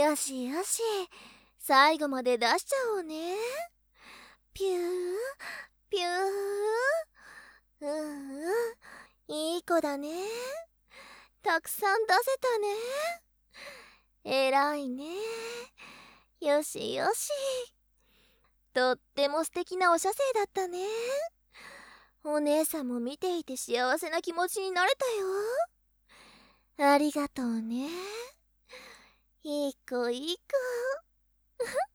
よしよし、最後まで出しちゃおうね。ピューピュー。いい子だね。たくさん出せたね。えらいね。よしよし。とっても素敵なお射精だったね。お姉さんも見ていて幸せな気持ちになれたよ。ありがとうね。いい子いい子。